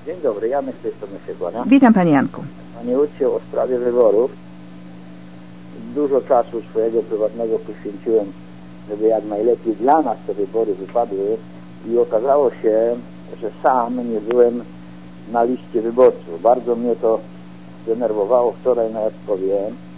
Dzień dobry, Janek z tej strony się kłania. Witam Panie Janku. Panie Ucie, o sprawie wyborów. Dużo czasu swojego prywatnego poświęciłem, żeby jak najlepiej dla nas te wybory wypadły i okazało się, że sam nie byłem na liście wyborców. Bardzo mnie to zdenerwowało wczoraj na Jackowie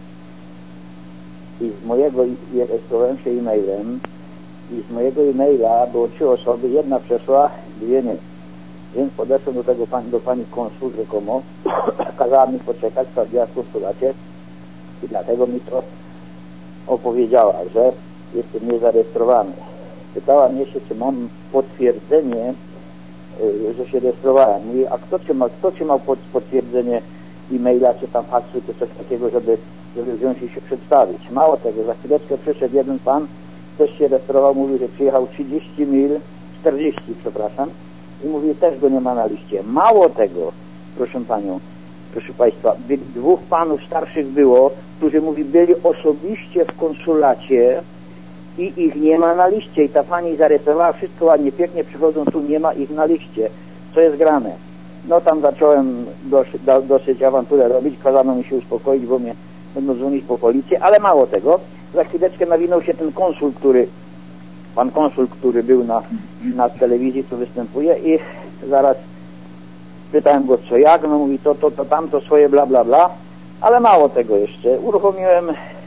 i z mojego, rejestrowałem się e-mailem i z mojego e-maila było 3 osoby, jedna przeszła, 2 nie. Więc podeszłem do pani konsul rzekomo, kazała mi poczekać, sprawdziła w konsulacie i dlatego mi to opowiedziała, że jestem niezarejestrowany. Pytała mnie się, czy mam potwierdzenie, że się rejestrowałem. Mówi, a kto ci ma potwierdzenie e-maila, czy tam faksu, czy coś takiego, żeby wziąć i się przedstawić. Mało tego, za chwileczkę przyszedł jeden pan, też się rejestrował, mówił, że przyjechał 30 mil, 40, przepraszam, i mówi, też go nie ma na liście. Mało tego, proszę panią, proszę państwa, 2 panów starszych było, którzy mówi, byli osobiście w konsulacie i ich nie ma na liście. I ta pani zarejestrowała wszystko ładnie, pięknie, przychodzą tu, nie ma ich na liście. Co jest grane? No tam zacząłem dosyć awanturę robić, kazano mi się uspokoić, bo mnie będą dzwonić po policję, ale mało tego, za chwileczkę nawinął się ten konsul, pan konsul, który był na telewizji, tu występuje i zaraz pytałem go co jak, no mówi to tamto swoje bla bla bla, ale mało tego jeszcze, uruchomiłem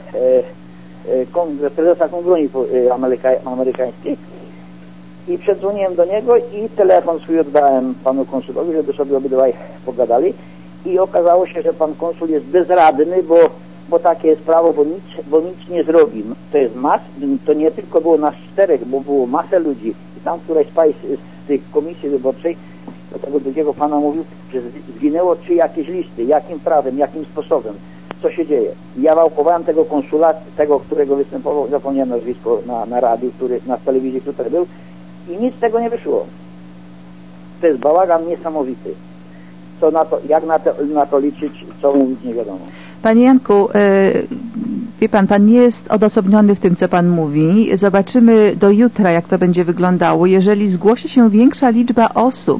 prezesa Kongresji amerykańskiej i przedzwoniłem do niego i telefon swój oddałem panu konsulowi, żeby sobie obydwaj pogadali i okazało się, że pan konsul jest bezradny, bo takie jest prawo, bo nic nie zrobi. To nie tylko było nas 4, bo było masę ludzi i tam któraś z tych komisji wyborczej do tego drugiego pana mówił, że zginęło 3 jakieś listy, jakim prawem, jakim sposobem, co się dzieje. Ja wałkowałem tego konsula, tego, którego występował, zapomniałem nazwisko na radiu, na telewizji, który był i nic z tego nie wyszło. To jest bałagan niesamowity. Co na to, jak na to liczyć, co mówić, nie wiadomo. Panie Janku, wie pan nie jest odosobniony w tym, co pan mówi. Zobaczymy do jutra, jak to będzie wyglądało. Jeżeli zgłosi się większa liczba osób,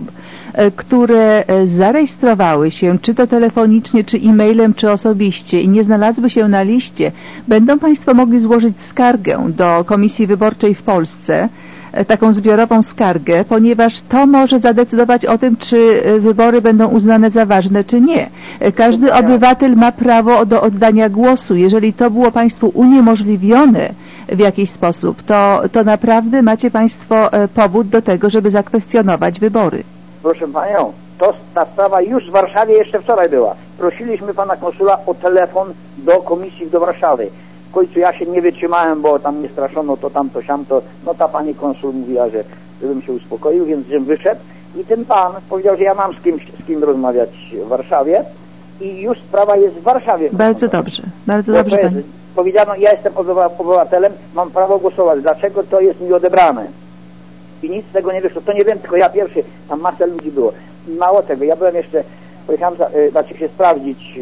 które zarejestrowały się, czy to telefonicznie, czy e-mailem, czy osobiście i nie znalazły się na liście, będą państwo mogli złożyć skargę do Komisji Wyborczej w Polsce, taką zbiorową skargę, ponieważ to może zadecydować o tym, czy wybory będą uznane za ważne, czy nie. Każdy obywatel ma prawo do oddania głosu. Jeżeli to było państwu uniemożliwione w jakiś sposób, to naprawdę macie państwo powód do tego, żeby zakwestionować wybory. Proszę panią, ta sprawa już w Warszawie jeszcze wczoraj była. Prosiliśmy pana konsula o telefon do komisji do Warszawy. W końcu ja się nie wytrzymałem, bo tam mnie straszono, to tamto, siamto. No ta pani konsul mówiła, żebym się uspokoił, więc żebym wyszedł. I ten pan powiedział, że ja mam z kim rozmawiać w Warszawie. I już sprawa jest w Warszawie. Bardzo dobrze pani. Powiedziano, ja jestem obywatelem, mam prawo głosować. Dlaczego to jest mi odebrane? I nic z tego nie wyszło. To nie wiem, tylko ja pierwszy, tam masę ludzi było. Mało tego, ja byłem jeszcze, pojechałem się sprawdzić,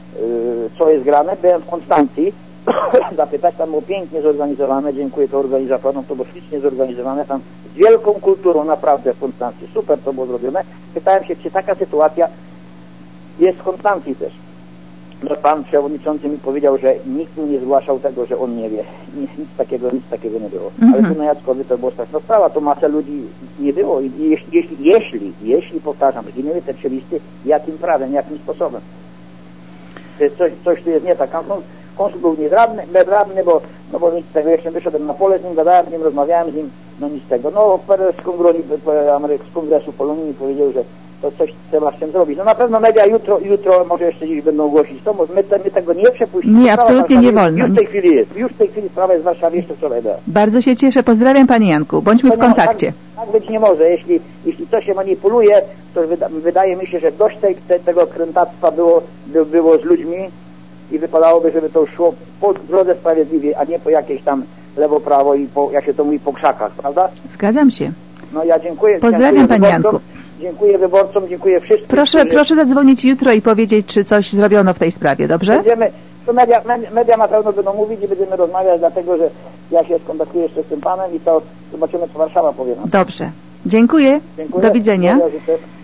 co jest grane. Byłem w Konstancji, zapytać, tam było pięknie zorganizowane, dziękuję to organizatorom, to było ślicznie zorganizowane, tam z wielką kulturą naprawdę w Konstancji, super to było zrobione. Pytałem się, czy taka sytuacja jest w Konstancji też. No pan przewodniczący mi powiedział, że nikt mi nie zgłaszał tego, że on nie wie. Nic takiego nie było. Ale tu na Jackowie to była straszna sprawa, to masę ludzi nie było. I jeśli powtarzam, zginęły te 3 listy, jakim prawem, jakim sposobem? Coś tu jest nie tak. Konsul był bezradny, bo nic z tego. Jeszcze wyszedłem na pole z nim, gadałem z nim, rozmawiałem z nim, no nic z tego. No z Kongresu Polonii mi powiedział, że to coś trzeba z tym zrobić. No na pewno media jutro może jeszcze dziś będą głosić to, my tego nie przepuścimy. Nie, absolutnie nie wolno. Już w tej chwili sprawa jest w Warszawie, jeszcze wczoraj była. Bardzo się cieszę, pozdrawiam panie Janku, bądźmy w kontakcie. Tak być nie może, jeśli coś się manipuluje, to wydaje mi się, że dość tego krętactwa było z ludźmi i wypadałoby, żeby to szło po drodze sprawiedliwej, a nie po jakiejś tam lewo, prawo i jak się to mówi, po krzakach, prawda? Zgadzam się. No ja dziękuję. Pozdrawiam panie Janku. Dziękuję wyborcom, dziękuję wszystkim. Proszę zadzwonić jutro i powiedzieć, czy coś zrobiono w tej sprawie, dobrze? To media na pewno będą mówić i będziemy rozmawiać, dlatego że ja się skontaktuję jeszcze z tym panem i to zobaczymy, co Warszawa powie nam. Dobrze. Dziękuję. Do widzenia.